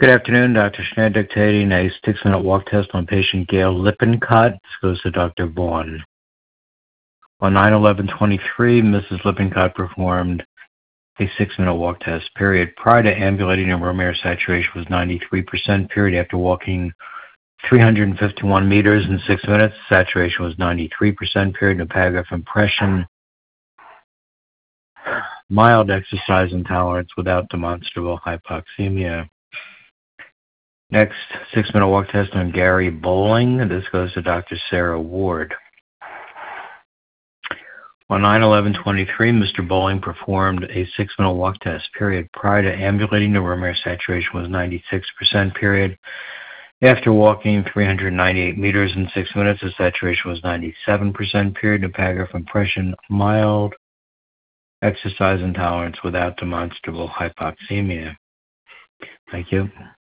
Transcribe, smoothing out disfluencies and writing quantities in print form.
Good afternoon, Dr. Schneider dictating a 6-minute walk test on patient Gail Lippincott. This goes to Dr. Vaughn. On 9/11/23, Mrs. Lippincott performed a 6-minute walk test. Period. Prior to ambulating, her room air saturation was 93%. Period. After walking 351 meters in 6 minutes, saturation was 93%. Period. No paragraph impression. Mild exercise intolerance without demonstrable hypoxemia. Next, 6-minute walk test on Gary Bowling. This goes to Dr. Sarah Ward. On 9/11/23, Mr. Bowling performed a 6-minute walk test. Period. Prior to ambulating, the room air saturation was 96%. Period. After walking 398 meters in 6 minutes, the saturation was 97%. Period. No paragraph impression. Mild exercise intolerance without demonstrable hypoxemia. Thank you.